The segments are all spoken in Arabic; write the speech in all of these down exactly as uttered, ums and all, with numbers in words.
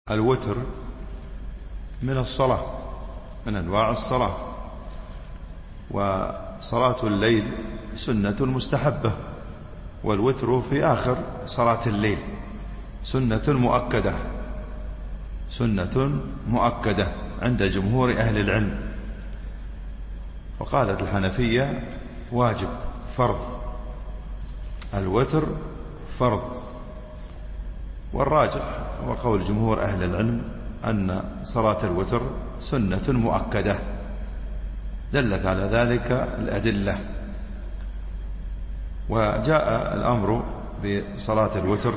الوتر من الصلاة، من أنواع الصلاة، وصلاة الليل سنة مستحبة، والوتر في آخر صلاة الليل سنة مؤكدة، سنة مؤكدة عند جمهور أهل العلم. وقالت الحنفية واجب فرض، الوتر فرض، والراجح وقول جمهور أهل العلم أن صلاة الوتر سنة مؤكدة، دلت على ذلك الأدلة. وجاء الأمر بصلاة الوتر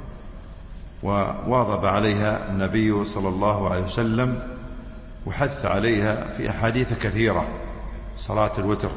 وواظب عليها النبي صلى الله عليه وسلم وحث عليها في أحاديث كثيرة، صلاة الوتر.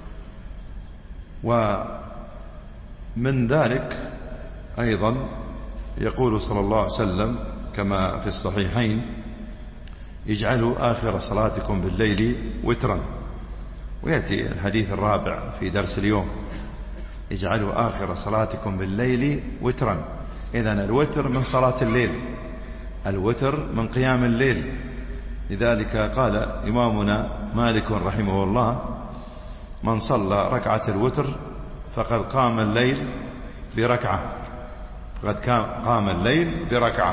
ومن ذلك أيضا يقول صلى الله عليه وسلم كما في الصحيحين: اجعلوا آخر صلاتكم بالليل وترا. ويأتي الحديث الرابع في درس اليوم: اجعلوا آخر صلاتكم بالليل وترا. إذن الوتر من صلاة الليل، الوتر من قيام الليل. لذلك قال إمامنا مالك رحمه الله: من صلى ركعة الوتر فقد قام الليل بركعة، فقد قام الليل بركعة.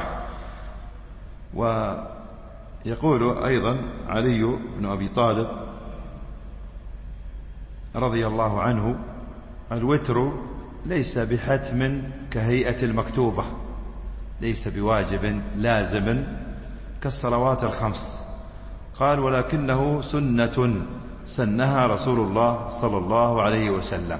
ويقول أيضا علي بن أبي طالب رضي الله عنه: الوتر ليس بحتم كهيئة المكتوبة، ليس بواجب لازم كالصلوات الخمس. قال: ولكنه سنة سنها رسول الله صلى الله عليه وسلم.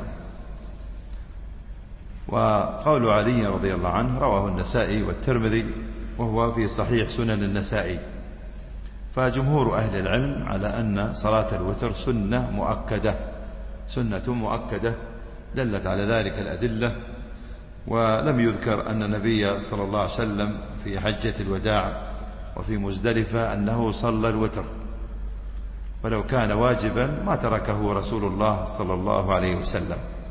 وقول علي رضي الله عنه رواه النسائي والترمذي، وهو في صحيح سنن النسائي. فجمهور أهل العلم على أن صلاة الوتر سنة مؤكدة، سنة مؤكدة، دلت على ذلك الأدلة. ولم يذكر أن النبي صلى الله عليه وسلم في حجة الوداع وفي مزدلفة أنه صلى الوتر، ولو كان واجبا ما تركه رسول الله صلى الله عليه وسلم.